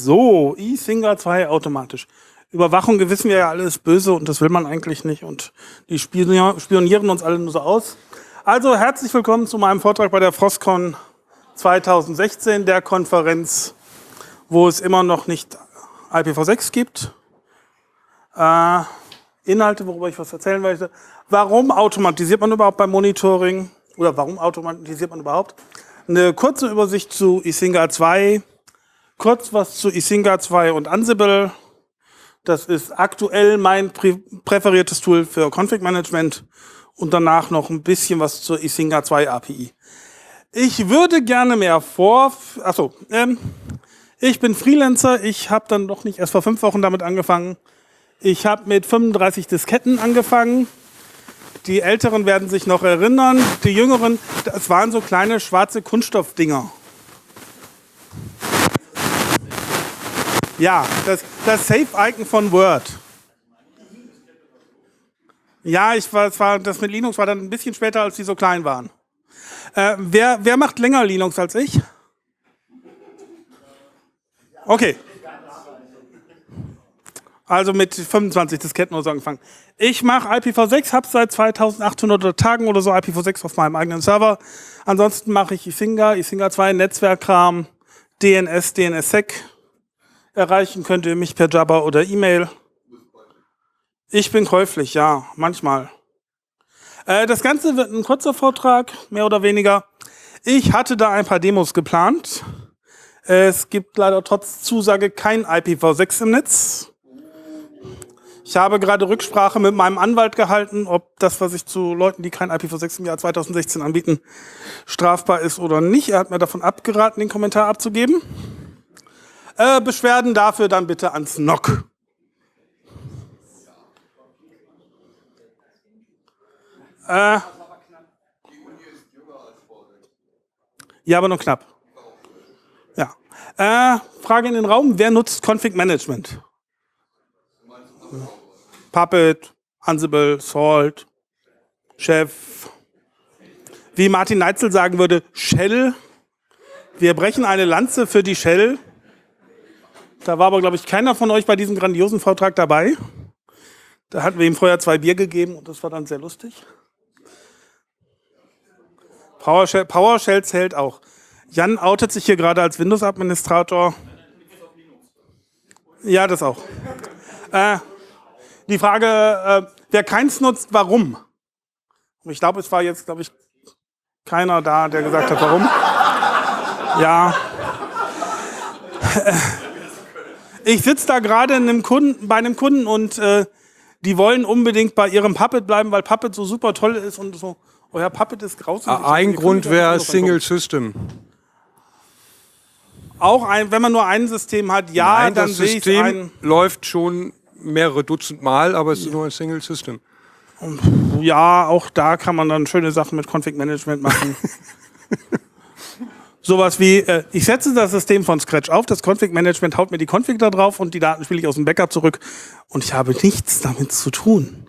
So, eSinger 2 automatisch. Überwachung, wissen wir ja, alles böse und das will man eigentlich nicht. Und die spionieren uns alle nur so aus. Also herzlich willkommen zu meinem Vortrag bei der Frostcon 2016, der Konferenz, wo es immer noch nicht IPv6 gibt. Inhalte, worüber ich was erzählen möchte. Warum automatisiert man überhaupt beim Monitoring? Oder warum automatisiert man überhaupt? Eine kurze Übersicht zu eSinger 2. Kurz was zu eSinger 2 und Ansible. Das ist aktuell mein präferiertes Tool für Config-Management. Und danach noch ein bisschen was zur eSinger 2 API. Ich würde gerne mehr ich bin Freelancer. Ich habe dann doch nicht erst vor 5 Wochen damit angefangen. Ich habe mit 35 Disketten angefangen. Die Älteren werden sich noch erinnern. Die Jüngeren, das waren so kleine schwarze Kunststoffdinger. Ja, das Save-Icon von Word. Ja, das mit Linux war dann ein bisschen später, als die so klein waren. Wer macht länger Linux als ich? Okay. Also mit 25 Disketten oder so angefangen. Ich mache IPv6, habe seit 2800 Tagen oder so IPv6 auf meinem eigenen Server. Ansonsten mache ich eSinger 2, Netzwerkkram, DNS, DNSSEC. Erreichen könnt ihr mich per Jabba oder E-Mail. Ich bin käuflich, ja, manchmal. Das Ganze wird ein kurzer Vortrag, mehr oder weniger. Ich hatte da ein paar Demos geplant. Es gibt leider trotz Zusage kein IPv6 im Netz. Ich habe gerade Rücksprache mit meinem Anwalt gehalten, ob das, was ich zu Leuten, die kein IPv6 im Jahr 2016 anbieten, strafbar ist oder nicht. Er hat mir davon abgeraten, den Kommentar abzugeben. Beschwerden dafür dann bitte ans NOC. Ja, aber nur knapp. Ja. Frage in den Raum, wer nutzt Config Management? Puppet, Ansible, Salt, Chef. Wie Martin Neitzel sagen würde, Shell. Wir brechen eine Lanze für die Shell. Da war aber, glaube ich, keiner von euch bei diesem grandiosen Vortrag dabei. Da hatten wir ihm vorher 2 Bier gegeben und das war dann sehr lustig. PowerShell zählt auch. Jan outet sich hier gerade als Windows-Administrator. Ja, das auch. Die Frage, wer keins nutzt, warum? Ich glaube, es war jetzt, keiner da, der gesagt hat, warum. Ja. Ich sitze da gerade bei einem Kunden und die wollen unbedingt bei ihrem Puppet bleiben, weil Puppet so super toll ist und so. Euer Puppet ist grausam. Ein Grund wäre Single System. Auch wenn man nur ein System hat, ja, Nein, dann das sehe ich System läuft schon mehrere Dutzend Mal, aber es ist nur ein Single System. Ja, auch da kann man dann schöne Sachen mit Config Management machen. Sowas wie, ich setze das System von Scratch auf, das Config Management haut mir die Config da drauf und die Daten spiele ich aus dem Backup zurück und ich habe nichts damit zu tun.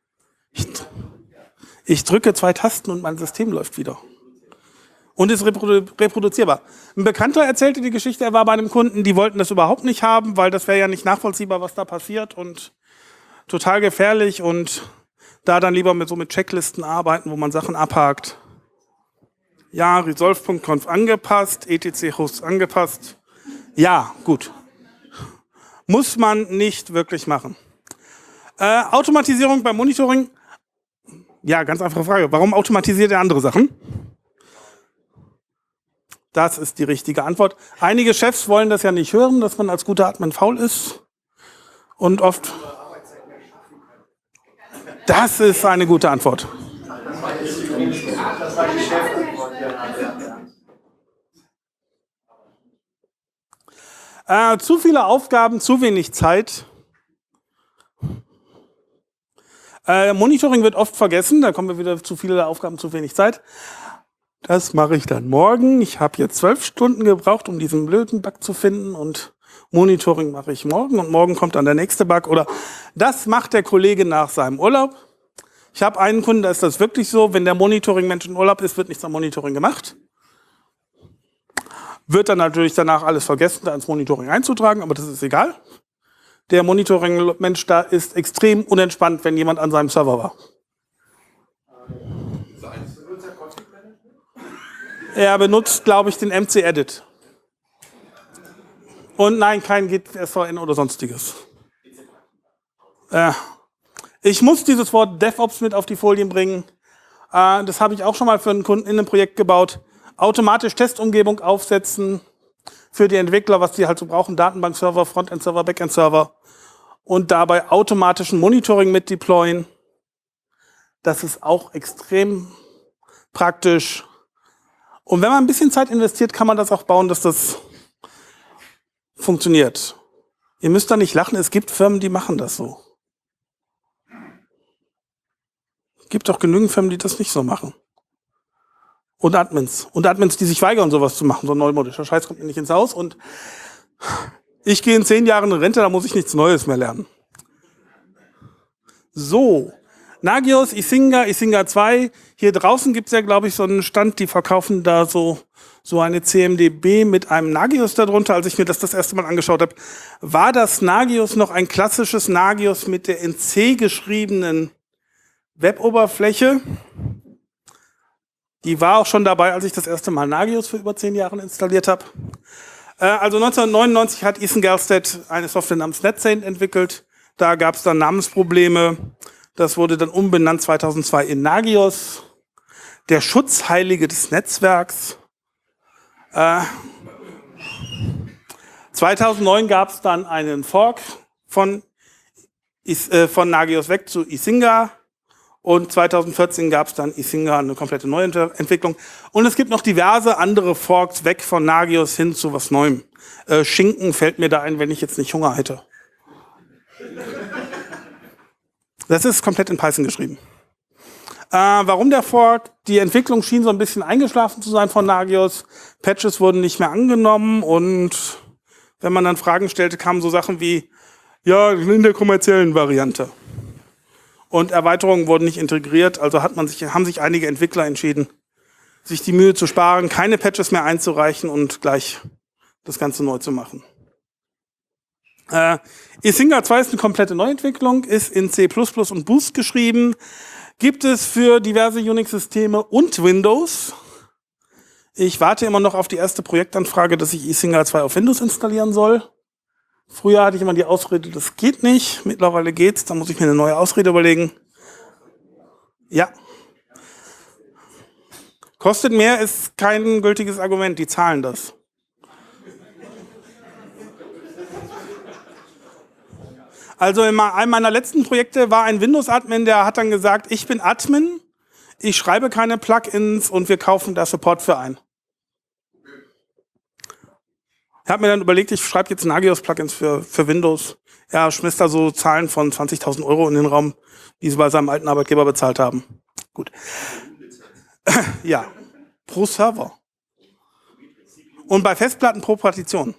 Ich drücke 2 Tasten und mein System läuft wieder. Und ist reproduzierbar. Ein Bekannter erzählte die Geschichte, er war bei einem Kunden, die wollten das überhaupt nicht haben, weil das wäre ja nicht nachvollziehbar, was da passiert und total gefährlich und da dann lieber mit Checklisten arbeiten, wo man Sachen abhakt. Ja, resolve.conf angepasst, etc-Hosts angepasst. Ja, gut. Muss man nicht wirklich machen. Automatisierung beim Monitoring. Ja, ganz einfache Frage. Warum automatisiert ihr andere Sachen? Das ist die richtige Antwort. Einige Chefs wollen das ja nicht hören, dass man als guter Admin faul ist. Und oft... Das ist eine gute Antwort. Zu viele Aufgaben, zu wenig Zeit. Monitoring wird oft vergessen, da kommen wir wieder zu viele Aufgaben, zu wenig Zeit. Das mache ich dann morgen. Ich habe jetzt 12 Stunden gebraucht, um diesen blöden Bug zu finden und Monitoring mache ich morgen und morgen kommt dann der nächste Bug oder das macht der Kollege nach seinem Urlaub. Ich habe einen Kunden, da ist das wirklich so, wenn der Monitoring-Mensch in Urlaub ist, wird nichts am Monitoring gemacht. Wird dann natürlich danach alles vergessen, da ins Monitoring einzutragen, aber das ist egal. Der Monitoring-Mensch da ist extrem unentspannt, wenn jemand an seinem Server war. Er benutzt, glaube ich, den MC-Edit. Und nein, kein Git, SVN oder sonstiges. Ich muss dieses Wort DevOps mit auf die Folien bringen. Das habe ich auch schon mal für einen Kunden in einem Projekt gebaut. Automatisch Testumgebung aufsetzen für die Entwickler, was die halt so brauchen. Datenbankserver, Frontend-Server, Backend-Server. Und dabei automatischen Monitoring mit deployen. Das ist auch extrem praktisch. Und wenn man ein bisschen Zeit investiert, kann man das auch bauen, dass das funktioniert. Ihr müsst da nicht lachen, es gibt Firmen, die machen das so. Es gibt auch genügend Firmen, die das nicht so machen. Und Admins. Und Admins, die sich weigern, sowas zu machen. So ein neumodischer Scheiß kommt mir nicht ins Haus. Und ich gehe in 10 Jahren in Rente, da muss ich nichts Neues mehr lernen. So. Nagios, Isinga, Isinga 2. Hier draußen gibt es ja, glaube ich, so einen Stand, die verkaufen da so eine CMDB mit einem Nagios darunter. Als ich mir das erste Mal angeschaut habe, war das Nagios noch ein klassisches Nagios mit der in C geschriebenen Weboberfläche. Die war auch schon dabei, als ich das erste Mal Nagios für über 10 Jahre installiert habe. Also 1999 hat Ethan Gelstead eine Software namens NetSaint entwickelt. Da gab es dann Namensprobleme. Das wurde dann umbenannt 2002 in Nagios. Der Schutzheilige des Netzwerks. 2009 gab es dann einen Fork von Nagios weg zu Isinga. Und 2014 gab es dann Isinga, eine komplette neue Entwicklung. Und es gibt noch diverse andere Forks weg von Nagios hin zu was Neuem. Schinken fällt mir da ein, wenn ich jetzt nicht Hunger hätte. Das ist komplett in Python geschrieben. Warum der Fork? Die Entwicklung schien so ein bisschen eingeschlafen zu sein von Nagios. Patches wurden nicht mehr angenommen und wenn man dann Fragen stellte, kamen so Sachen wie, ja, in der kommerziellen Variante. Und Erweiterungen wurden nicht integriert, also haben sich einige Entwickler entschieden, sich die Mühe zu sparen, keine Patches mehr einzureichen und gleich das Ganze neu zu machen. Isinga 2 ist eine komplette Neuentwicklung, ist in C++ und Boost geschrieben, gibt es für diverse Unix-Systeme und Windows. Ich warte immer noch auf die erste Projektanfrage, dass ich Isinga 2 auf Windows installieren soll. Früher hatte ich immer die Ausrede, das geht nicht. Mittlerweile geht's, da muss ich mir eine neue Ausrede überlegen. Ja. Kostet mehr, ist kein gültiges Argument, die zahlen das. Also in einem meiner letzten Projekte war ein Windows-Admin, der hat dann gesagt, ich bin Admin, ich schreibe keine Plugins und wir kaufen da Support für ein. Ich habe mir dann überlegt, ich schreibe jetzt Nagios-Plugins für Windows. Er schmiss da so Zahlen von 20.000 € in den Raum, die sie bei seinem alten Arbeitgeber bezahlt haben. Gut. Ja, pro Server. Und bei Festplatten pro Partition.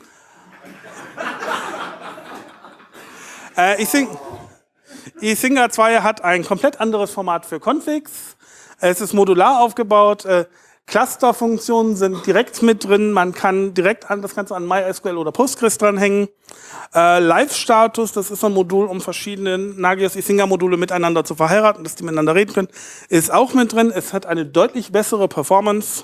Isinga 2 hat ein komplett anderes Format für Configs. Es ist modular aufgebaut. Cluster-Funktionen sind direkt mit drin. Man kann direkt das Ganze an MySQL oder Postgres dranhängen. Live-Status, das ist ein Modul, um verschiedene Nagios-Isinga-Module miteinander zu verheiraten, dass die miteinander reden können, ist auch mit drin. Es hat eine deutlich bessere Performance.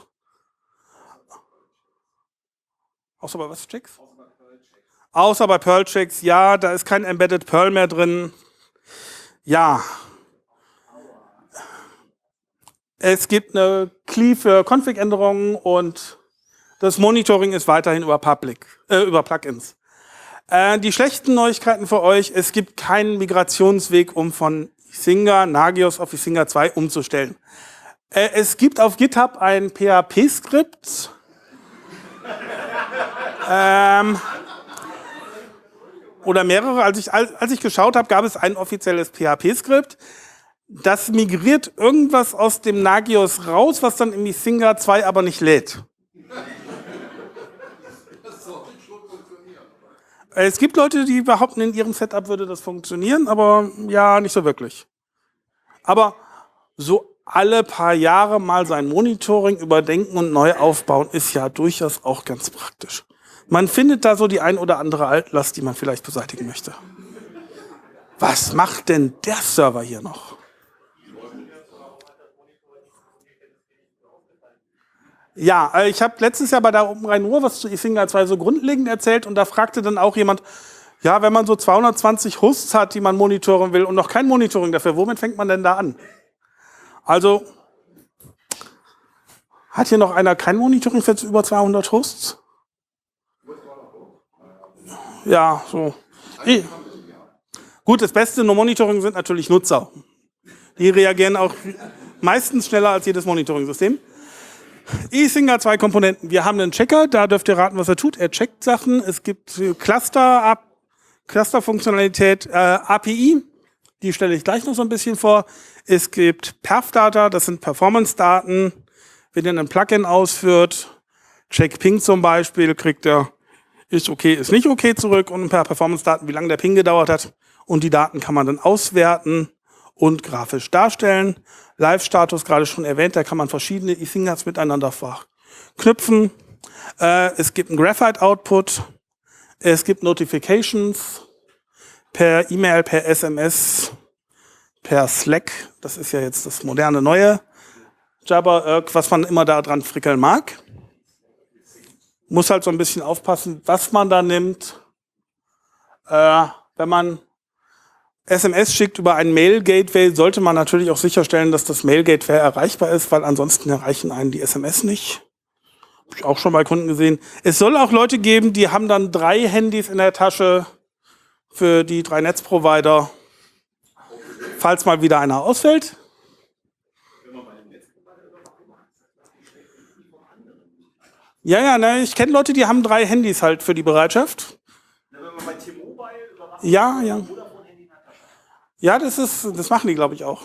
Außer bei was, Checks? Außer bei Perl-Checks, ja, da ist kein Embedded Perl mehr drin. Ja. Es gibt eine CLI für Config-Änderungen und das Monitoring ist weiterhin über Plugins. Die schlechten Neuigkeiten für euch, es gibt keinen Migrationsweg, um von Isinga, Nagios auf Isinga 2 umzustellen. Es gibt auf GitHub ein PHP-Skript. Oder mehrere. Als ich geschaut habe, gab es ein offizielles PHP-Skript. Das migriert irgendwas aus dem Nagios raus, was dann im Isinga 2 aber nicht lädt. Es gibt Leute, die behaupten, in ihrem Setup würde das funktionieren, aber ja, nicht so wirklich. Aber so alle paar Jahre mal sein Monitoring überdenken und neu aufbauen, ist ja durchaus auch ganz praktisch. Man findet da so die ein oder andere Altlast, die man vielleicht beseitigen möchte. Was macht denn der Server hier noch? Ja, ich habe letztes Jahr bei der Open Rhein-Ruhr was zu Isinga 2 so grundlegend erzählt und da fragte dann auch jemand, ja, wenn man so 220 Hosts hat, die man monitoren will und noch kein Monitoring dafür, womit fängt man denn da an? Also, hat hier noch einer kein Monitoring für über 200 Hosts? Ja, so. Gut, das Beste nur Monitoring sind natürlich Nutzer. Die reagieren auch meistens schneller als jedes Monitoring-System. Isinga 2 Komponenten. Wir haben einen Checker, da dürft ihr raten, was er tut. Er checkt Sachen. Es gibt Cluster-Funktionalität, API. Die stelle ich gleich noch so ein bisschen vor. Es gibt Perf-Data, das sind Performance-Daten. Wenn ihr ein Plugin ausführt, Check Ping zum Beispiel, kriegt er ist okay, ist nicht okay zurück und ein paar Performance-Daten, wie lange der Ping gedauert hat. Und die Daten kann man dann auswerten und grafisch darstellen. Live-Status, gerade schon erwähnt, da kann man verschiedene Isingas miteinander verknüpfen. Es gibt einen Graphite-Output. Es gibt Notifications per E-Mail, per SMS, per Slack. Das ist ja jetzt das moderne neue Jabber, was man immer da dran frickeln mag. Muss halt so ein bisschen aufpassen, was man da nimmt. Wenn man SMS schickt über ein Mail-Gateway, sollte man natürlich auch sicherstellen, dass das Mail-Gateway erreichbar ist, weil ansonsten erreichen einen die SMS nicht. Habe ich auch schon bei Kunden gesehen. Es soll auch Leute geben, die haben dann 3 Handys in der Tasche für die 3 Netzprovider, falls mal wieder einer ausfällt. Ja, ne, ich kenne Leute, die haben 3 Handys halt für die Bereitschaft. Ja. Ja, das machen die, glaube ich, auch.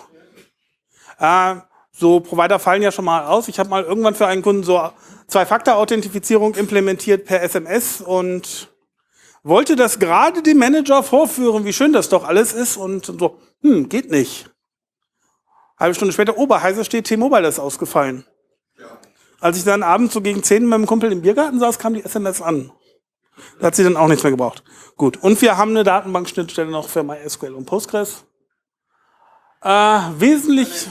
So Provider fallen ja schon mal aus. Ich habe mal irgendwann für einen Kunden so 2-Faktor-Authentifizierung implementiert per SMS und wollte das gerade dem Manager vorführen, wie schön das doch alles ist und so, geht nicht. Halbe Stunde später, bei Heise steht, T-Mobile ist ausgefallen. Als ich dann abends so gegen 10 mit meinem Kumpel im Biergarten saß, kam die SMS an. Da hat sie dann auch nichts mehr gebraucht. Gut, und wir haben eine Datenbankschnittstelle noch für MySQL und Postgres. Wesentlich...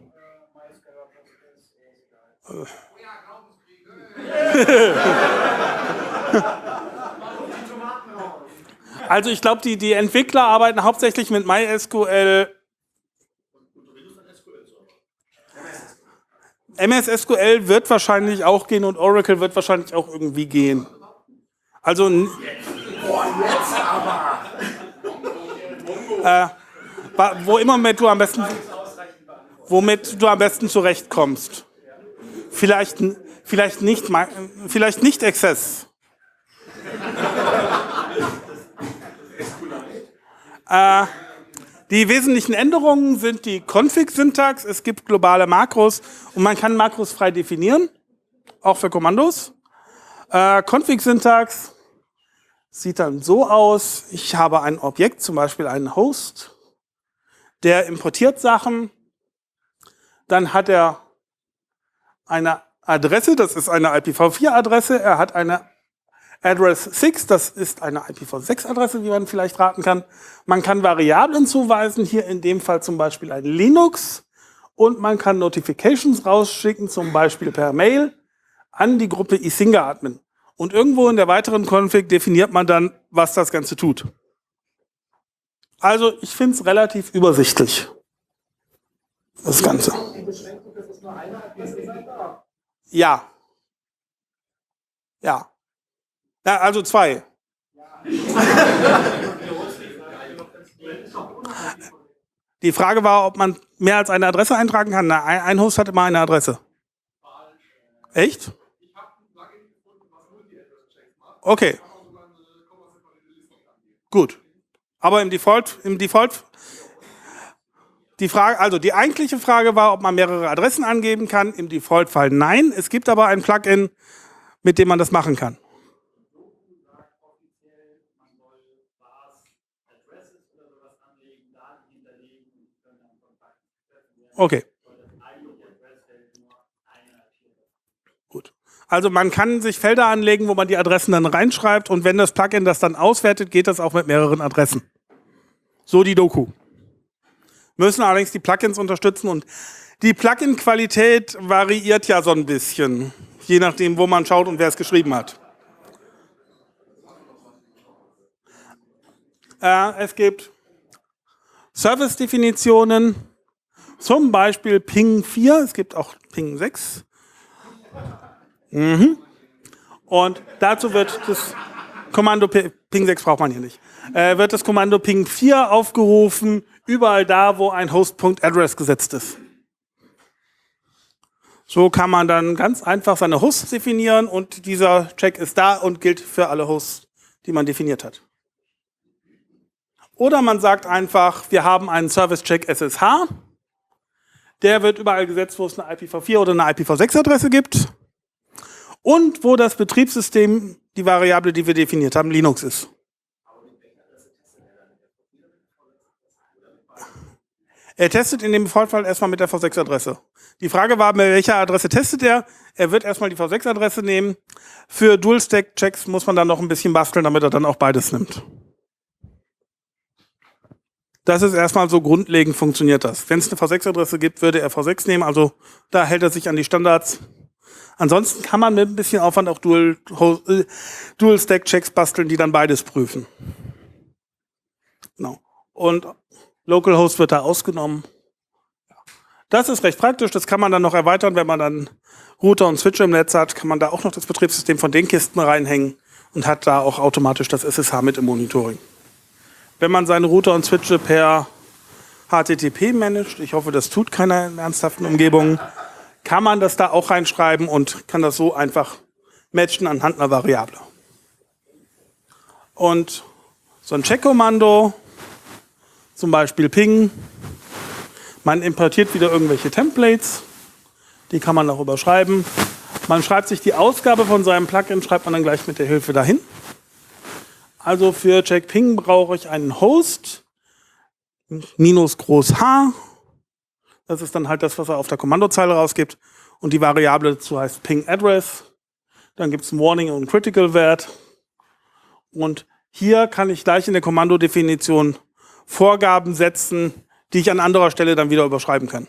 Also ich glaube, die Entwickler arbeiten hauptsächlich mit MySQL. MS SQL wird wahrscheinlich auch gehen und Oracle wird wahrscheinlich auch irgendwie gehen. Also womit du am besten zurechtkommst. Vielleicht nicht Access. Die wesentlichen Änderungen sind die Config-Syntax. Es gibt globale Makros und man kann Makros frei definieren, auch für Kommandos. Config-Syntax sieht dann so aus, ich habe ein Objekt, zum Beispiel einen Host, der importiert Sachen, dann hat er eine Adresse, das ist eine IPv4-Adresse, er hat eine Address 6, das ist eine IPv6-Adresse, wie man vielleicht raten kann. Man kann Variablen zuweisen, hier in dem Fall zum Beispiel ein Linux und man kann Notifications rausschicken, zum Beispiel per Mail an die Gruppe Isinga-Admin. Und irgendwo in der weiteren Config definiert man dann, was das Ganze tut. Also ich finde es relativ übersichtlich, das Ganze. Ja. Ja. Ja, also 2. Die Frage war, ob man mehr als eine Adresse eintragen kann. Na, ein Host hat immer eine Adresse. Echt? Okay. Gut. Aber im Default, die eigentliche Frage war, ob man mehrere Adressen angeben kann. Im Default-Fall nein. Es gibt aber ein Plugin, mit dem man das machen kann. Okay. Also man kann sich Felder anlegen, wo man die Adressen dann reinschreibt und wenn das Plugin das dann auswertet, geht das auch mit mehreren Adressen. So die Doku. Müssen allerdings die Plugins unterstützen und die Plugin-Qualität variiert ja so ein bisschen, je nachdem, wo man schaut und wer es geschrieben hat. Es gibt Service-Definitionen, zum Beispiel Ping 4, es gibt auch Ping 6. Und dazu wird das Kommando Ping 6 braucht man hier nicht. Wird das Kommando Ping 4 aufgerufen, überall da, wo ein Host.address gesetzt ist. So kann man dann ganz einfach seine Hosts definieren und dieser Check ist da und gilt für alle Hosts, die man definiert hat. Oder man sagt einfach, wir haben einen Service-Check SSH. Der wird überall gesetzt, wo es eine IPv4 oder eine IPv6-Adresse gibt. Und wo das Betriebssystem, die Variable, die wir definiert haben, Linux ist. Er testet in dem Fall erstmal mit der V6-Adresse. Die Frage war, mit welcher Adresse testet er? Er wird erstmal die V6-Adresse nehmen. Für Dual-Stack-Checks muss man dann noch ein bisschen basteln, damit er dann auch beides nimmt. Das ist erstmal so grundlegend funktioniert das. Wenn es eine V6-Adresse gibt, würde er V6 nehmen. Also da hält er sich an die Standards. Ansonsten kann man mit ein bisschen Aufwand auch Dual-Stack-Checks basteln, die dann beides prüfen. Genau. Und Localhost wird da ausgenommen. Das ist recht praktisch. Das kann man dann noch erweitern, wenn man dann Router und Switcher im Netz hat, kann man da auch noch das Betriebssystem von den Kisten reinhängen und hat da auch automatisch das SSH mit im Monitoring. Wenn man seine Router und Switche per HTTP managt, ich hoffe, das tut keiner in ernsthaften Umgebungen, kann man das da auch reinschreiben und kann das so einfach matchen anhand einer Variable. Und so ein Checkkommando, zum Beispiel Ping, man importiert wieder irgendwelche Templates, die kann man auch überschreiben. Man schreibt sich die Ausgabe von seinem Plugin, schreibt man dann gleich mit der Hilfe dahin. Also für Check Ping brauche ich einen Host, minus groß H. Das ist dann halt das, was er auf der Kommandozeile rausgibt. Und die Variable dazu heißt Ping Address. Dann gibt es einen Warning und einen Critical Wert. Und hier kann ich gleich in der Kommandodefinition Vorgaben setzen, die ich an anderer Stelle dann wieder überschreiben kann.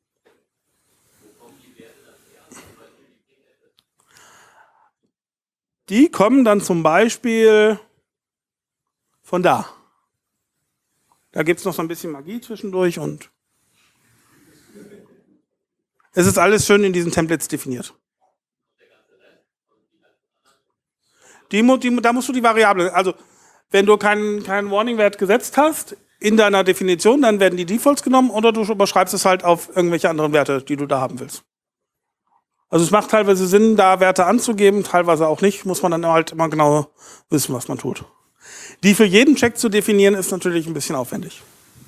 Die kommen dann zum Beispiel von da. Da gibt es noch so ein bisschen Magie zwischendurch und es ist alles schön in diesen Templates definiert. Da musst du die Variable, also wenn du keinen Warning-Wert gesetzt hast in deiner Definition, dann werden die Defaults genommen oder du überschreibst es halt auf irgendwelche anderen Werte, die du da haben willst. Also es macht teilweise Sinn, da Werte anzugeben, teilweise auch nicht, muss man dann halt immer genau wissen, was man tut. Die für jeden Check zu definieren, ist natürlich ein bisschen aufwendig.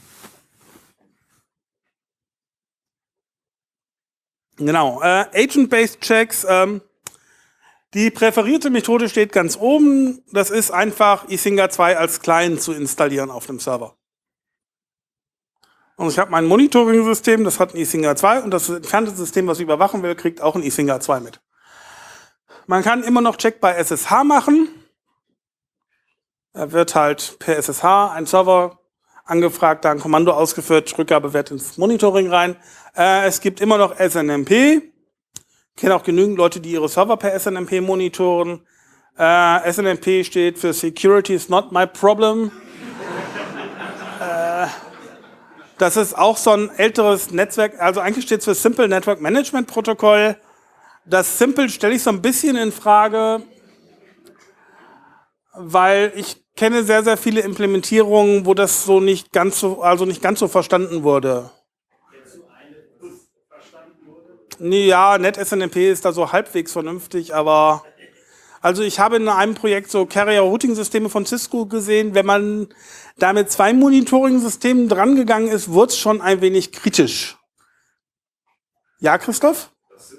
Genau, Agent-Based Checks, die präferierte Methode steht ganz oben. Das ist einfach Isinga 2 als Client zu installieren auf dem Server. Und ich habe mein Monitoring-System, das hat ein Isinga 2 und das entfernte System, was ich überwachen will, kriegt auch ein Isinga 2 mit. Man kann immer noch Check bei SSH machen. Er wird halt per SSH ein Server angefragt, da ein Kommando ausgeführt, Rückgabewert ins Monitoring rein. Es gibt immer noch SNMP. Ich kenne auch genügend Leute, die ihre Server per SNMP monitoren. SNMP steht für Security is not my problem. Das ist auch so ein älteres Netzwerk, also eigentlich steht es für Simple Network Management Protokoll. Das Simple stelle ich so ein bisschen in Frage, weil ich kenne sehr, sehr viele Implementierungen, wo das so nicht ganz so verstanden wurde. Ja, NetSNMP ist da so halbwegs vernünftig, aber also ich habe in einem Projekt so Carrier-Routing-Systeme von Cisco gesehen. Wenn man da mit 2 Monitoring-Systemen drangegangen ist, wurde es schon ein wenig kritisch. Ja, Christoph?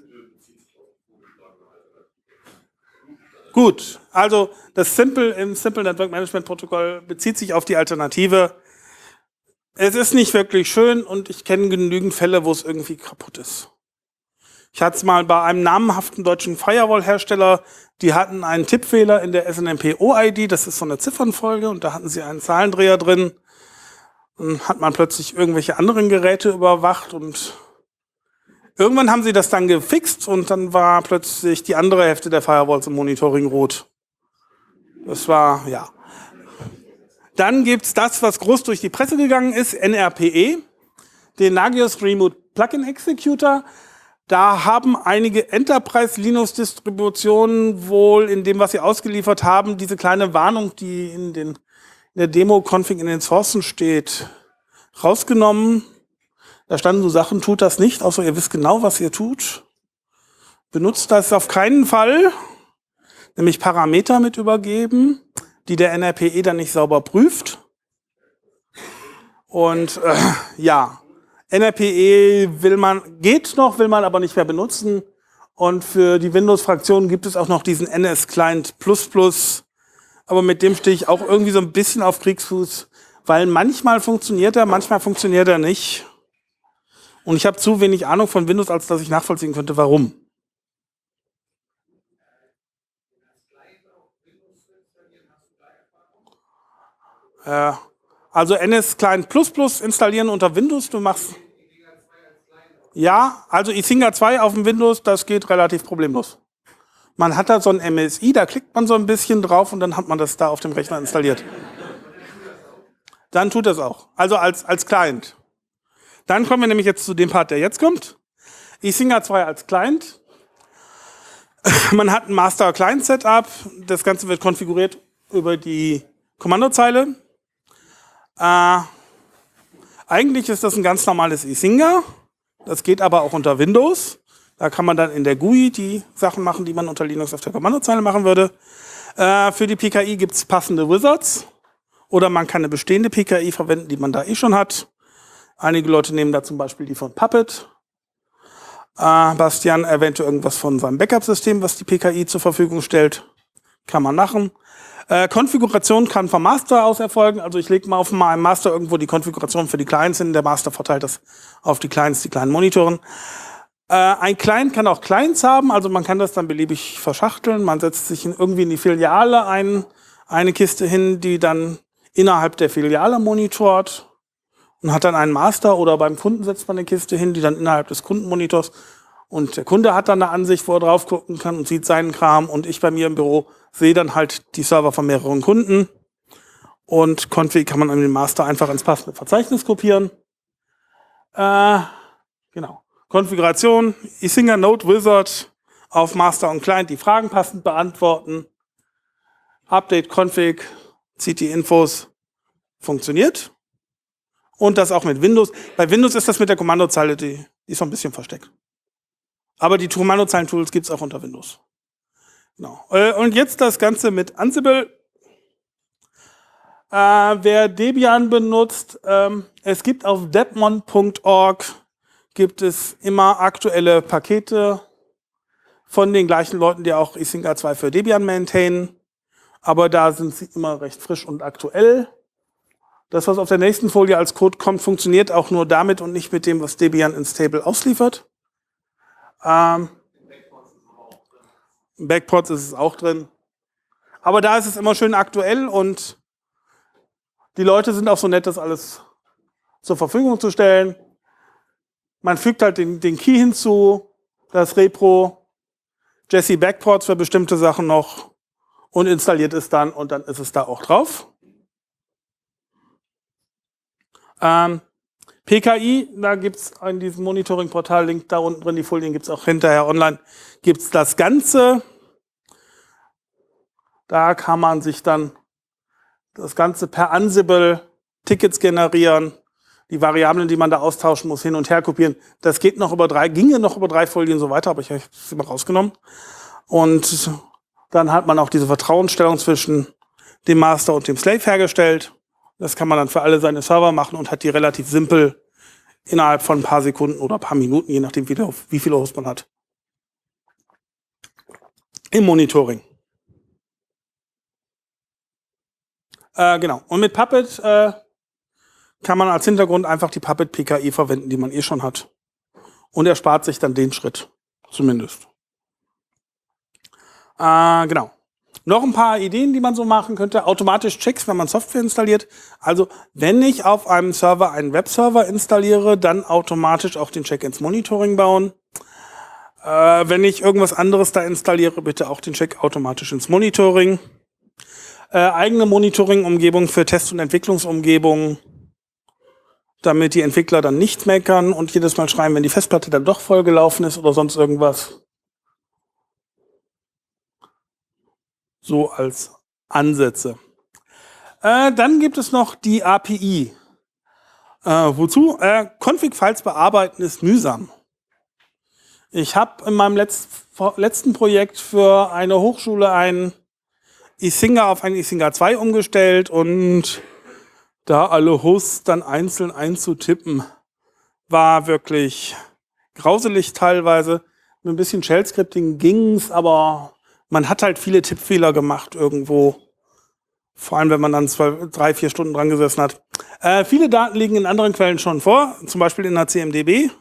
Gut, also das Simple im Simple Network Management Protokoll bezieht sich auf die Alternative. Es ist nicht wirklich schön und ich kenne genügend Fälle, wo es irgendwie kaputt ist. Ich hatte es mal bei einem namhaften deutschen Firewall-Hersteller, die hatten einen Tippfehler in der SNMP-OID, das ist so eine Ziffernfolge, und da hatten sie einen Zahlendreher drin. Dann hat man plötzlich irgendwelche anderen Geräte überwacht und irgendwann haben sie das dann gefixt und dann war plötzlich die andere Hälfte der Firewalls im Monitoring rot. Das war, ja. Dann gibt's das, was groß durch die Presse gegangen ist, NRPE, den Nagios Remote Plugin Executor. Da haben einige Enterprise-Linux-Distributionen wohl in dem, was sie ausgeliefert haben, diese kleine Warnung, die in der Demo-Config in den Sourcen steht, rausgenommen. Da standen so Sachen, tut das nicht, außer ihr wisst genau, was ihr tut. Benutzt das auf keinen Fall, nämlich Parameter mit übergeben, die der NRPE dann nicht sauber prüft. Und ja, NRPE will man aber nicht mehr benutzen. Und für die Windows-Fraktion gibt es auch noch diesen NS-Client++. Aber mit dem stehe ich auch irgendwie so ein bisschen auf Kriegsfuß, weil manchmal funktioniert er nicht. Und ich habe zu wenig Ahnung von Windows, als dass ich nachvollziehen könnte, warum. Also NS Client++ installieren unter Windows, du machst... Ja, also Isinga 2 auf dem Windows, das geht relativ problemlos. Man hat da so ein MSI, da klickt man so ein bisschen drauf und dann hat man das da auf dem Rechner installiert. Dann tut das auch, also als Client. Dann kommen wir nämlich jetzt zu dem Part, der jetzt kommt. Isinga 2 als Client. Man hat ein Master-Client-Setup, das Ganze wird konfiguriert über die Kommandozeile. Eigentlich ist das ein ganz normales Isinga. Das geht aber auch unter Windows. Da kann man dann in der GUI die Sachen machen, die man unter Linux auf der Kommandozeile machen würde. Für die PKI gibt es passende Wizards. Oder man kann eine bestehende PKI verwenden, die man da schon hat. Einige Leute nehmen da zum Beispiel die von Puppet. Bastian erwähnte irgendwas von seinem Backup-System, was die PKI zur Verfügung stellt. Kann man machen. Konfiguration kann vom Master aus erfolgen. Also ich lege mal auf meinem Master irgendwo die Konfiguration für die Clients hin. Der Master verteilt das auf die Clients, die kleinen Monitoren. Ein Client kann auch Clients haben. Also man kann das dann beliebig verschachteln. Man setzt sich irgendwie in die Filiale eine Kiste hin, die dann innerhalb der Filiale monitort und hat dann einen Master. Oder beim Kunden setzt man eine Kiste hin, die dann innerhalb des Kundenmonitors. Und der Kunde hat dann eine Ansicht, wo er drauf gucken kann und sieht seinen Kram. Und ich bei mir im Büro sehe dann halt die Server von mehreren Kunden. Und Config kann man an den Master einfach ins passende Verzeichnis kopieren. Genau. Konfiguration, Isinga Node Wizard auf Master und Client die Fragen passend beantworten. Update Config, zieht die Infos, funktioniert. Und das auch mit Windows. Bei Windows ist das mit der Kommandozeile, die ist so ein bisschen versteckt. Aber die Kommandozeilen-Tools gibt es auch unter Windows. Genau. Und jetzt das Ganze mit Ansible. Wer Debian benutzt, es gibt auf debmon.org gibt es immer aktuelle Pakete von den gleichen Leuten, die auch Isinga 2 für Debian maintainen. Aber da sind sie immer recht frisch und aktuell. Das, was auf der nächsten Folie als Code kommt, funktioniert auch nur damit und nicht mit dem, was Debian ins Stable ausliefert. Backports ist es auch drin. Aber da ist es immer schön aktuell und die Leute sind auch so nett, das alles zur Verfügung zu stellen. Man fügt halt den Key hinzu, das Repro, Jesse Backports für bestimmte Sachen noch und installiert es dann und dann ist es da auch drauf. PKI, da gibt es in diesem Monitoring-Portal, Link da unten drin, die Folien gibt es auch hinterher online, gibt es das Ganze. Da kann man sich dann das Ganze per Ansible Tickets generieren, die Variablen, die man da austauschen muss, hin und her kopieren. Das ginge noch über 3 Folien so weiter, aber ich habe es immer rausgenommen. Und dann hat man auch diese Vertrauensstellung zwischen dem Master und dem Slave hergestellt. Das kann man dann für alle seine Server machen und hat die relativ simpel innerhalb von ein paar Sekunden oder ein paar Minuten, je nachdem, wie viele Hosts man hat. Im Monitoring. Genau. Und mit Puppet kann man als Hintergrund einfach die Puppet PKI verwenden, die man schon hat. Und er spart sich dann den Schritt. Zumindest. Genau. Noch ein paar Ideen, die man so machen könnte. Automatisch Checks, wenn man Software installiert. Also wenn ich auf einem Server einen Webserver installiere, dann automatisch auch den Check ins Monitoring bauen. Wenn ich irgendwas anderes da installiere, bitte auch den Check automatisch ins Monitoring. Eigene Monitoring-Umgebung für Test- und Entwicklungsumgebungen, damit die Entwickler dann nichts meckern und jedes Mal schreiben, wenn die Festplatte dann doch vollgelaufen ist oder sonst irgendwas. So als Ansätze. Dann gibt es noch die API. Wozu? Config-Files bearbeiten ist mühsam. Ich habe in meinem letzten Projekt für eine Hochschule ein Isinga auf ein Isinga 2 umgestellt und da alle Hosts dann einzeln einzutippen, war wirklich grauselig teilweise. Mit ein bisschen Shell-Scripting ging's, aber man hat halt viele Tippfehler gemacht irgendwo. Vor allem, wenn man dann 3, 4 Stunden dran gesessen hat. Viele Daten liegen in anderen Quellen schon vor, zum Beispiel in der CMDB.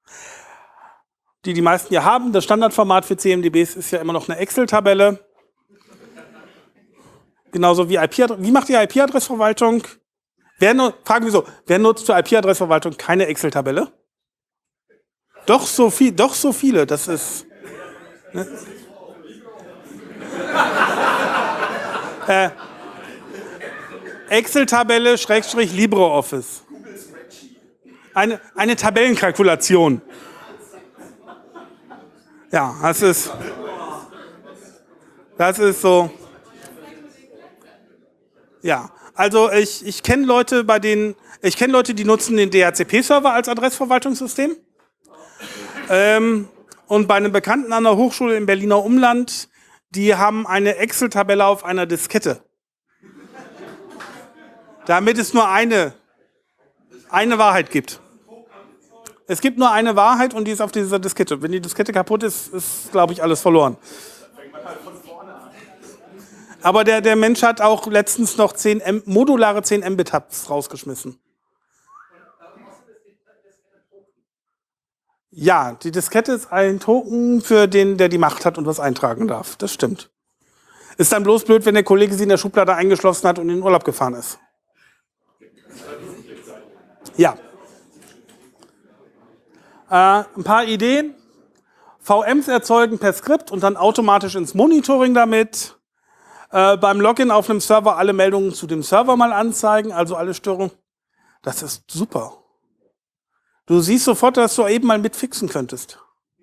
Die meisten ja haben. Das Standardformat für CMDBs ist ja immer noch eine Excel-Tabelle. Genauso wie IP-Adresse. Wie macht die IP-Adressverwaltung? Fragen wir so, wer nutzt zur IP-Adressverwaltung keine Excel-Tabelle? Doch so viele. Das ist. Ne? Excel-Tabelle / LibreOffice. Eine Tabellenkalkulation. Ja, das ist so. Ja, also ich kenne Leute, die nutzen den DHCP-Server als Adressverwaltungssystem. Und bei einem Bekannten an der Hochschule im Berliner Umland, die haben eine Excel-Tabelle auf einer Diskette. Damit es nur eine Wahrheit gibt. Es gibt nur eine Wahrheit und die ist auf dieser Diskette. Wenn die Diskette kaputt ist, ist, glaube ich, alles verloren. Aber der Mensch hat auch letztens noch modulare 10 Mbit-Hubs rausgeschmissen. Ja, die Diskette ist ein Token für den, der die Macht hat und was eintragen darf. Das stimmt. Ist dann bloß blöd, wenn der Kollege sie in der Schublade eingeschlossen hat und in den Urlaub gefahren ist. Ja. Ein paar Ideen. VMs erzeugen per Skript und dann automatisch ins Monitoring damit. Beim Login auf einem Server alle Meldungen zu dem Server mal anzeigen, also alle Störungen. Das ist super. Du siehst sofort, dass du eben mal mitfixen könntest.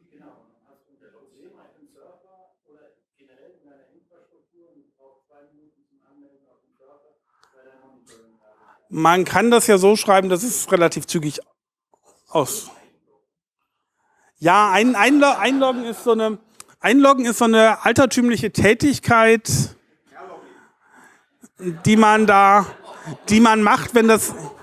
Man kann das ja so schreiben, dass es relativ zügig aus. Ja, Einloggen ist so eine altertümliche Tätigkeit, die man macht, wenn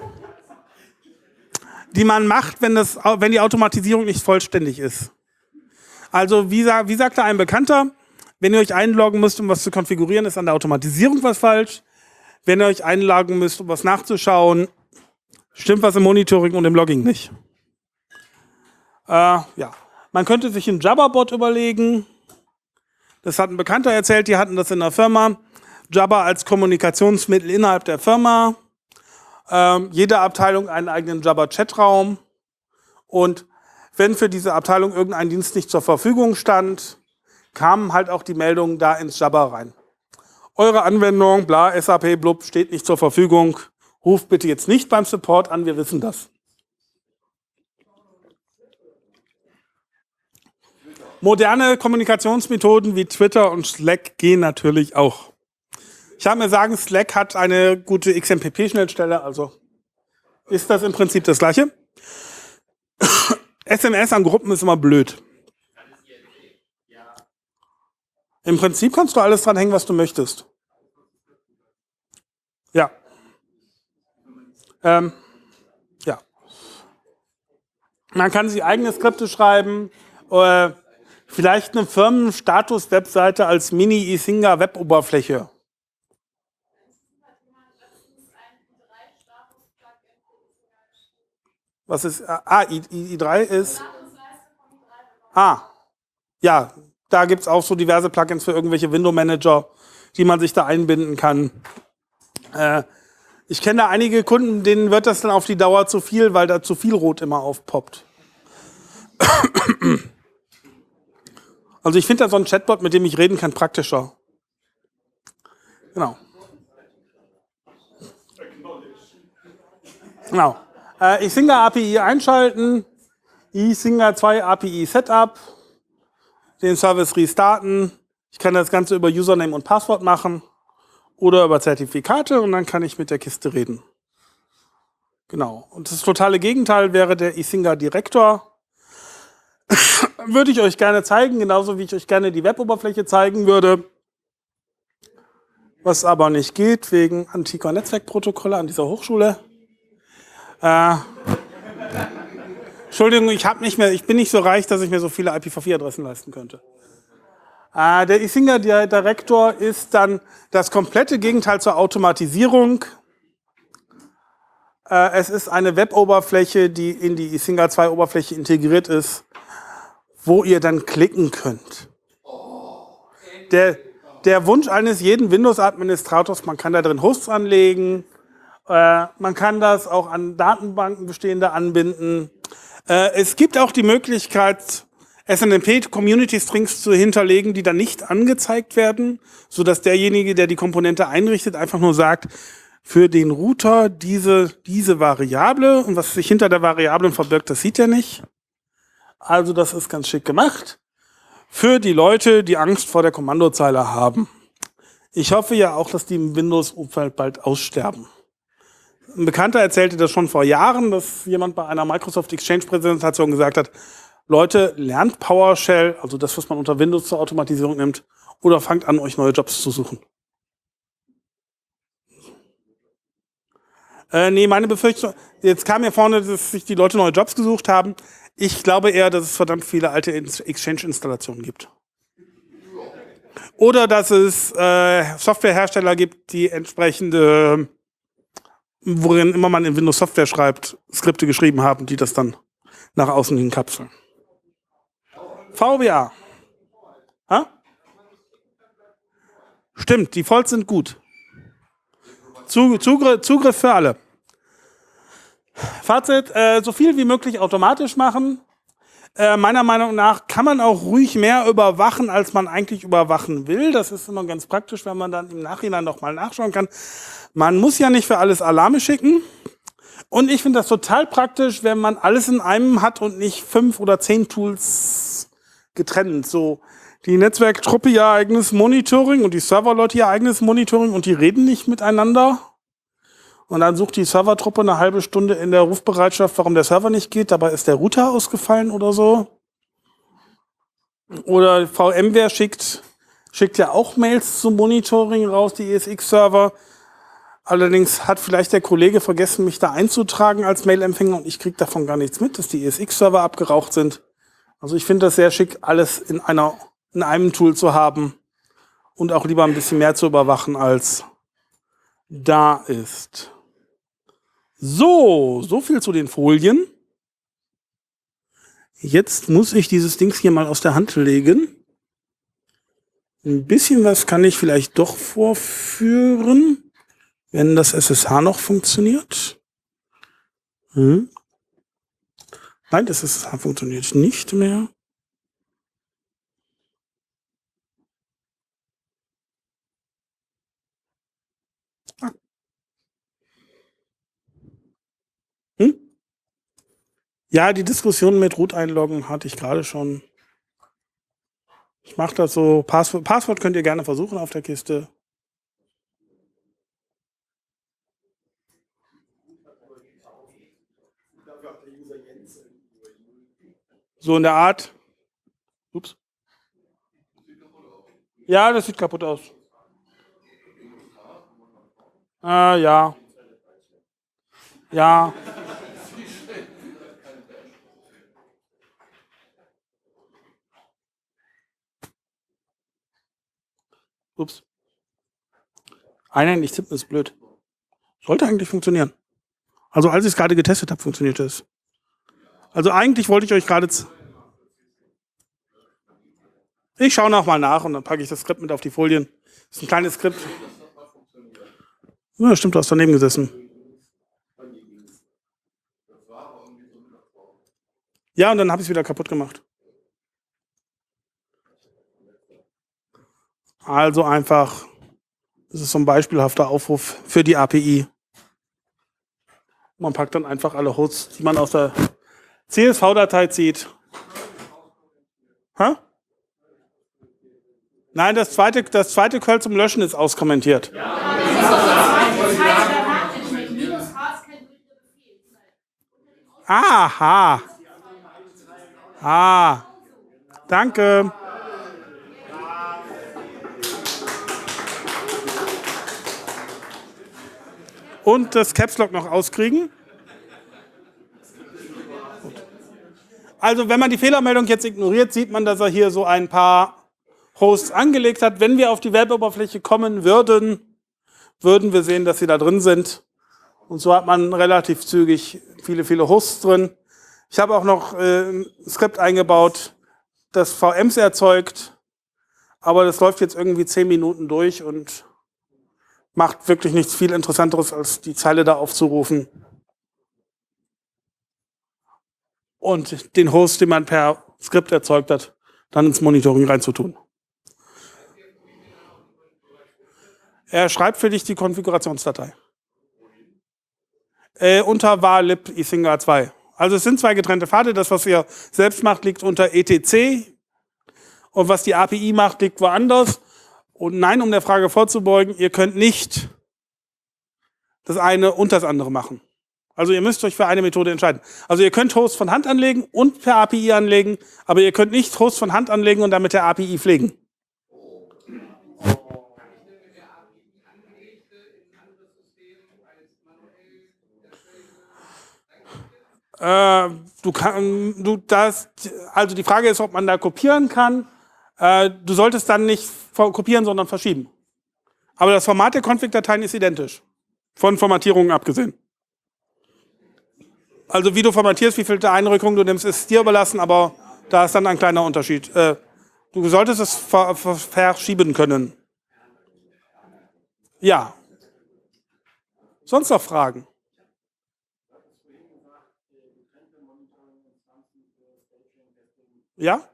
die Automatisierung nicht vollständig ist. Also wie sagte ein Bekannter, wenn ihr euch einloggen müsst, um was zu konfigurieren, ist an der Automatisierung was falsch. Wenn ihr euch einloggen müsst, um was nachzuschauen, stimmt was im Monitoring und im Logging nicht. Ja. Man könnte sich einen Jabber-Bot überlegen. Das hat ein Bekannter erzählt, die hatten das in der Firma. Jabber als Kommunikationsmittel innerhalb der Firma. Jede Abteilung einen eigenen Jabber-Chatraum. Und wenn für diese Abteilung irgendein Dienst nicht zur Verfügung stand, kamen halt auch die Meldungen da ins Jabber rein. Eure Anwendung, bla, SAP, blub, steht nicht zur Verfügung. Ruft bitte jetzt nicht beim Support an, wir wissen das. Moderne Kommunikationsmethoden wie Twitter und Slack gehen natürlich auch. Ich habe mir sagen, Slack hat eine gute XMPP-Schnittstelle, also ist das im Prinzip das Gleiche. SMS an Gruppen ist immer blöd. Im Prinzip kannst du alles dran hängen, was du möchtest. Ja. Ja. Man kann sich eigene Skripte schreiben, vielleicht eine Firmenstatus-Webseite als Mini-Isinga-Web-Oberfläche. Was ist? I3 ist. ja, da gibt es auch so diverse Plugins für irgendwelche Window-Manager, die man sich da einbinden kann. Ich kenne da einige Kunden, denen wird das dann auf die Dauer zu viel, weil da zu viel Rot immer aufpoppt. Also ich finde da so ein Chatbot, mit dem ich reden kann, praktischer. Genau. Genau. eSinger API einschalten, eSinger 2 API Setup, den Service restarten. Ich kann das Ganze über Username und Passwort machen oder über Zertifikate und dann kann ich mit der Kiste reden. Genau. Und das totale Gegenteil wäre der eSinger Direktor. Würde ich euch gerne zeigen, genauso wie ich euch gerne die Web-Oberfläche zeigen würde. Was aber nicht geht, wegen antiker Netzwerkprotokolle an dieser Hochschule. Entschuldigung, ich bin nicht so reich, dass ich mir so viele IPv4-Adressen leisten könnte. Der eSinger Direktor ist dann das komplette Gegenteil zur Automatisierung. Es ist eine Web-Oberfläche, die in die eSinger 2 Oberfläche integriert ist, wo ihr dann klicken könnt. Der Wunsch eines jeden Windows-Administrators, man kann da drin Hosts anlegen, man kann das auch an Datenbanken bestehende anbinden. Es gibt auch die Möglichkeit, SNMP-Community-Strings zu hinterlegen, die dann nicht angezeigt werden, sodass derjenige, der die Komponente einrichtet, einfach nur sagt, für den Router diese Variable und was sich hinter der Variablen verbirgt, das sieht er nicht. Also das ist ganz schick gemacht. Für die Leute, die Angst vor der Kommandozeile haben. Ich hoffe ja auch, dass die im Windows-Umfeld bald aussterben. Ein Bekannter erzählte das schon vor Jahren, dass jemand bei einer Microsoft Exchange-Präsentation gesagt hat, Leute, lernt PowerShell, also das, was man unter Windows zur Automatisierung nimmt, oder fangt an, euch neue Jobs zu suchen. Nee, meine Befürchtung, jetzt kam ja vorne, dass sich die Leute neue Jobs gesucht haben. Ich glaube eher, dass es verdammt viele alte Exchange-Installationen gibt. Oder dass es Softwarehersteller gibt, die entsprechende, worin immer man in Windows Software schreibt, Skripte geschrieben haben, die das dann nach außen hin kapseln. VBA. Ha? Stimmt, die Defaults sind gut. Zugriff für alle. Fazit, so viel wie möglich automatisch machen. Meiner Meinung nach kann man auch ruhig mehr überwachen, als man eigentlich überwachen will. Das ist immer ganz praktisch, wenn man dann im Nachhinein noch mal nachschauen kann. Man muss ja nicht für alles Alarme schicken. Und ich finde das total praktisch, wenn man alles in einem hat und nicht 5 oder 10 Tools getrennt. So, die Netzwerktruppe ihr eigenes Monitoring und die Serverleute ihr eigenes Monitoring und die reden nicht miteinander. Und dann sucht die Servertruppe eine halbe Stunde in der Rufbereitschaft, warum der Server nicht geht. Dabei ist der Router ausgefallen oder so. Oder VMware schickt ja auch Mails zum Monitoring raus, die ESX-Server. Allerdings hat vielleicht der Kollege vergessen, mich da einzutragen als Mailempfänger und ich kriege davon gar nichts mit, dass die ESX-Server abgeraucht sind. Also ich finde das sehr schick, alles in einem Tool zu haben und auch lieber ein bisschen mehr zu überwachen, als da ist. So viel zu den Folien. Jetzt muss ich dieses Dings hier mal aus der Hand legen. Ein bisschen was kann ich vielleicht doch vorführen, wenn das SSH noch funktioniert. Nein, das SSH funktioniert nicht mehr. Ja, die Diskussion mit Root einloggen hatte ich gerade schon. Ich mache das so. Passwort könnt ihr gerne versuchen auf der Kiste. So in der Art. Ups. Ja, das sieht kaputt aus. Ja. Ja. Ups. Nicht tippen ist blöd. Sollte eigentlich funktionieren. Also als ich es gerade getestet habe, funktionierte es. Also eigentlich wollte ich euch gerade... Ich schaue nochmal nach und dann packe ich das Skript mit auf die Folien. Das ist ein kleines Skript. Ja, stimmt, du hast daneben gesessen. Ja, und dann habe ich es wieder kaputt gemacht. Also einfach, das ist so ein beispielhafter Aufruf für die API. Man packt dann einfach alle Hosts, die man aus der CSV-Datei zieht. Hä? Nein, das zweite Curl zum Löschen ist auskommentiert. Aha. Ah. Danke. Und das Caps Lock noch auskriegen. Also wenn man die Fehlermeldung jetzt ignoriert, sieht man, dass er hier so ein paar Hosts angelegt hat. Wenn wir auf die Web-Oberfläche kommen würden, würden wir sehen, dass sie da drin sind. Und so hat man relativ zügig viele Hosts drin. Ich habe auch noch ein Skript eingebaut, das VMs erzeugt. Aber das läuft jetzt irgendwie 10 Minuten durch und macht wirklich nichts viel Interessanteres, als die Zeile da aufzurufen. Und den Host, den man per Skript erzeugt hat, dann ins Monitoring reinzutun. Er schreibt für dich die Konfigurationsdatei. Unter var lib isinga 2. Also es sind zwei getrennte Pfade. Das, was ihr selbst macht, liegt unter etc. Und was die API macht, liegt woanders. Und nein, um der Frage vorzubeugen, ihr könnt nicht das eine und das andere machen. Also ihr müsst euch für eine Methode entscheiden. Also ihr könnt Hosts von Hand anlegen und per API anlegen, aber ihr könnt nicht Hosts von Hand anlegen und dann mit der API pflegen. Also die Frage ist, ob man da kopieren kann. Du solltest dann nicht kopieren, sondern verschieben. Aber das Format der Config-Dateien ist identisch. Von Formatierungen abgesehen. Also wie du formatierst, wie viele Einrückungen du nimmst, ist dir überlassen, aber da ist dann ein kleiner Unterschied. Du solltest es verschieben können. Ja. Sonst noch Fragen? Ja?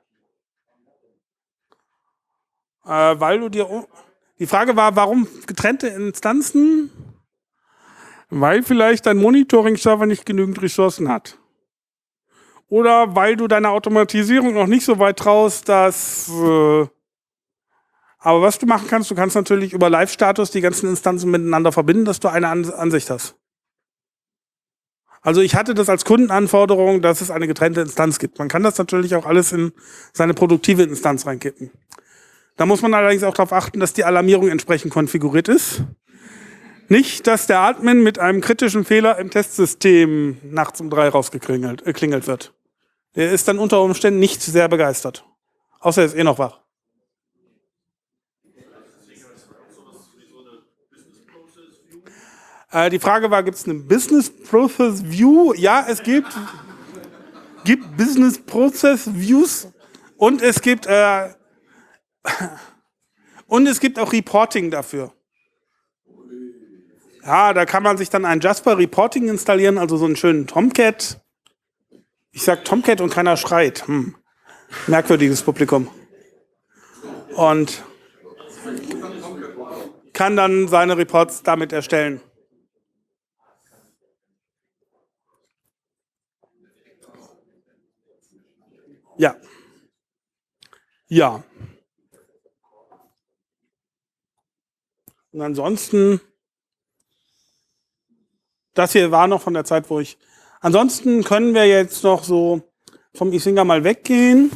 Weil du dir... Die Frage war, warum getrennte Instanzen? Weil vielleicht dein Monitoring-Server nicht genügend Ressourcen hat. Oder weil du deine Automatisierung noch nicht so weit traust, dass... aber was du machen kannst, du kannst natürlich über Live-Status die ganzen Instanzen miteinander verbinden, dass du eine Ansicht hast. Also ich hatte das als Kundenanforderung, dass es eine getrennte Instanz gibt. Man kann das natürlich auch alles in seine produktive Instanz reinkippen. Da muss man allerdings auch darauf achten, dass die Alarmierung entsprechend konfiguriert ist. Nicht, dass der Admin mit einem kritischen Fehler im Testsystem nachts um 3 rausgeklingelt wird. Der ist dann unter Umständen nicht sehr begeistert. Außer er ist eh noch wach. Die Frage war, gibt es eine Business Process View? Ja, es gibt Business Process Views und es gibt auch Reporting dafür. Ja, da kann man sich dann ein Jasper Reporting installieren, also so einen schönen Tomcat. Ich sag Tomcat und keiner schreit. Merkwürdiges Publikum. Und kann dann seine Reports damit erstellen. Ja. Ja. Und ansonsten, das hier war noch von der Zeit, wo ich... Ansonsten können wir jetzt noch so vom Isinga mal weggehen.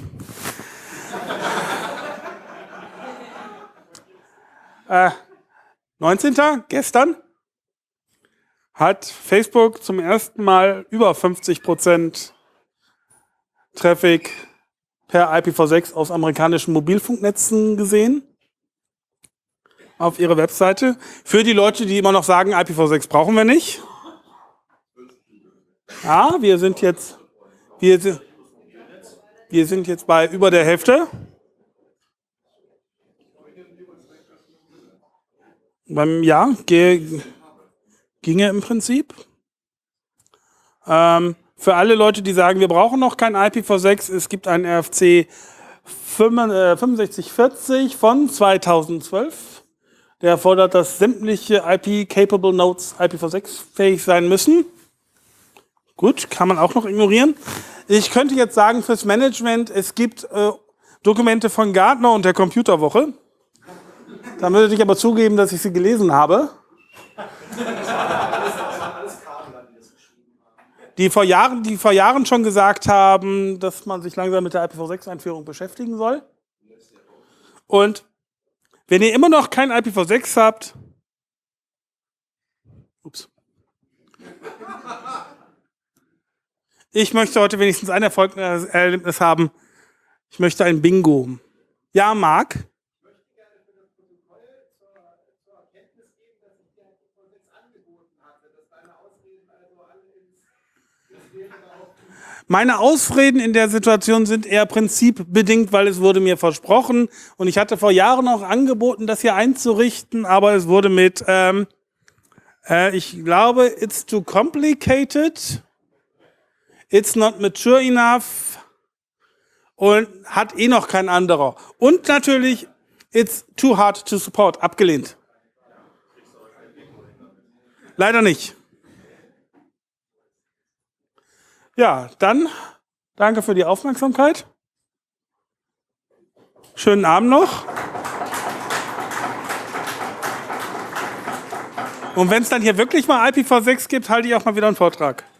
19. Gestern hat Facebook zum ersten Mal über 50% Traffic per IPv6 aus amerikanischen Mobilfunknetzen gesehen. Auf ihrer Webseite. Für die Leute, die immer noch sagen, IPv6 brauchen wir nicht. Ja, wir sind jetzt bei über der Hälfte. Ja, ginge im Prinzip. Für alle Leute, die sagen, wir brauchen noch kein IPv6, es gibt einen RFC 6540 von 2012. Der fordert, dass sämtliche IP-Capable Nodes IPv6-fähig sein müssen. Gut, kann man auch noch ignorieren. Ich könnte jetzt sagen, fürs Management, es gibt Dokumente von Gartner und der Computerwoche. Da würde ich aber zugeben, dass ich sie gelesen habe. Die vor Jahren schon gesagt haben, dass man sich langsam mit der IPv6-Einführung beschäftigen soll. Und wenn ihr immer noch kein IPv6 habt, ich möchte heute wenigstens ein Erfolgserlebnis haben. Ich möchte ein Bingo. Ja, Marc? Meine Ausreden in der Situation sind eher prinzipbedingt, weil es wurde mir versprochen und ich hatte vor Jahren auch angeboten, das hier einzurichten, aber es wurde mit, ich glaube, it's too complicated, it's not mature enough und hat eh noch kein anderer. Und natürlich, it's too hard to support, abgelehnt. Leider nicht. Ja, dann danke für die Aufmerksamkeit. Schönen Abend noch. Und wenn es dann hier wirklich mal IPv6 gibt, halte ich auch mal wieder einen Vortrag.